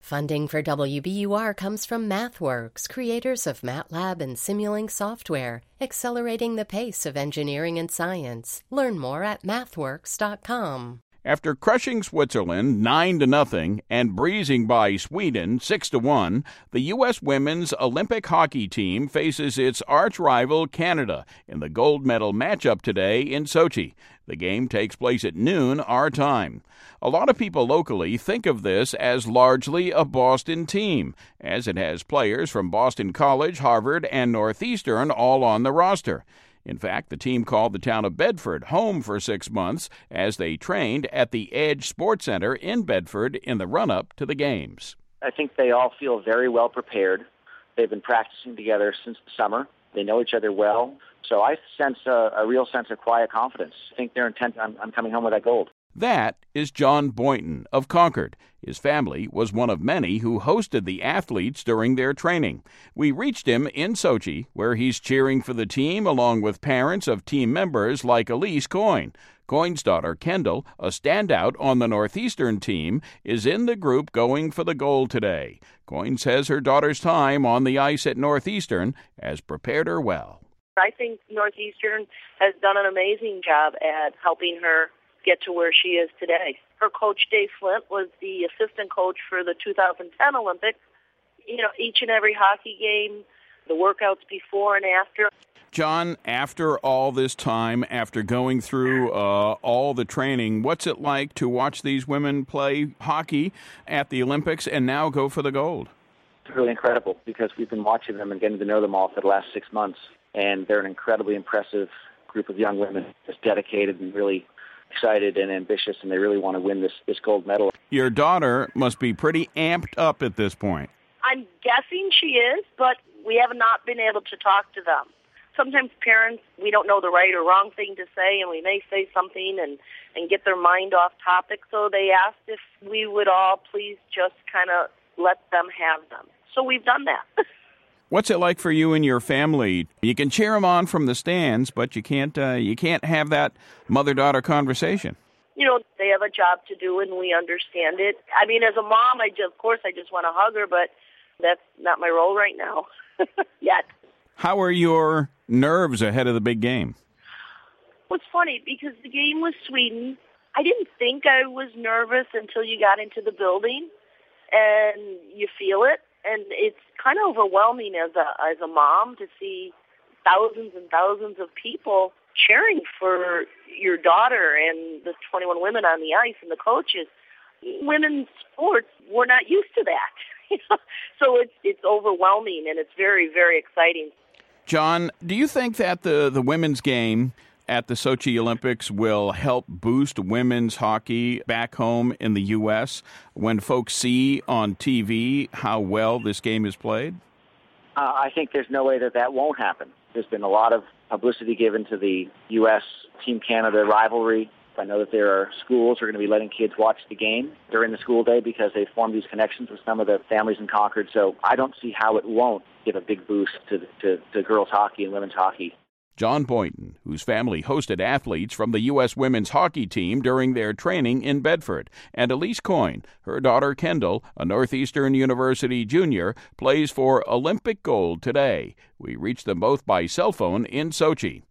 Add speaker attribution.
Speaker 1: Funding for WBUR comes from MathWorks, creators of MATLAB and Simulink software, accelerating the pace of engineering and science. Learn more at mathworks.com.
Speaker 2: After crushing Switzerland 9-0 and breezing by Sweden 6-1, the U.S. women's Olympic hockey team faces its arch-rival Canada in the gold medal matchup today in Sochi. The game takes place at noon our time. A lot of people locally think of this as largely a Boston team, as it has players from Boston College, Harvard, and Northeastern all on the roster. In fact, the team called the town of Bedford home for 6 months as they trained at the Edge Sports Center in Bedford in the run-up to the games.
Speaker 3: I think they all feel very well prepared. They've been practicing together since the summer. They know each other well. So I sense a real sense of quiet confidence. I think they're intent on coming home with that gold.
Speaker 2: That is John Boynton of Concord. His family was one of many who hosted the athletes during their training. We reached him in Sochi, where he's cheering for the team along with parents of team members like Elise Coyne. Coyne's daughter, Kendall, a standout on the Northeastern team, is in the group going for the gold today. Coyne says her daughter's time on the ice at Northeastern has prepared her well.
Speaker 4: I think Northeastern has done an amazing job at helping her get to where she is today. Her coach, Dave Flint, was the assistant coach for the 2010 Olympics. You know, each and every hockey game, the workouts before and after.
Speaker 2: John, after all this time, after going through all the training, what's it like to watch these women play hockey at the Olympics and now go for the gold?
Speaker 3: It's really incredible because we've been watching them and getting to know them all for the last 6 months. And they're an incredibly impressive group of young women, just dedicated and really excited and ambitious, and they really want to win this gold medal.
Speaker 2: Your daughter must be pretty amped up at this point.
Speaker 4: I'm guessing she is, but we have not been able to talk to them. Sometimes parents, we don't know the right or wrong thing to say, and we may say something and get their mind off topic. So they asked if we would all please just kind of let them have them. So we've done that.
Speaker 2: What's it like for you and your family? You can cheer them on from the stands, but you can't have that mother-daughter conversation.
Speaker 4: You know, they have a job to do, and we understand it. I mean, as a mom, of course I just want to hug her, but that's not my role right now yet.
Speaker 2: How are your nerves ahead of the big game?
Speaker 4: Well, it's funny because the game was Sweden. I didn't think I was nervous until you got into the building, and you feel it. And it's kind of overwhelming as a mom to see thousands and thousands of people cheering for your daughter and the 21 women on the ice and the coaches. Women's sports, we're not used to that. So it's overwhelming, and it's very, very exciting.
Speaker 2: John, do you think that the women's game at the Sochi Olympics will help boost women's hockey back home in the U.S. when folks see on TV how well this game is played?
Speaker 3: I think there's no way that won't happen. There's been a lot of publicity given to the U.S. Team Canada rivalry. I know that there are schools who are going to be letting kids watch the game during the school day because they've formed these connections with some of the families in Concord. So I don't see how it won't give a big boost to girls hockey and women's hockey.
Speaker 2: John Boynton, whose family hosted athletes from the U.S. women's hockey team during their training in Bedford, and Elise Coyne, her daughter Kendall, a Northeastern University junior, plays for Olympic gold today. We reached them both by cell phone in Sochi.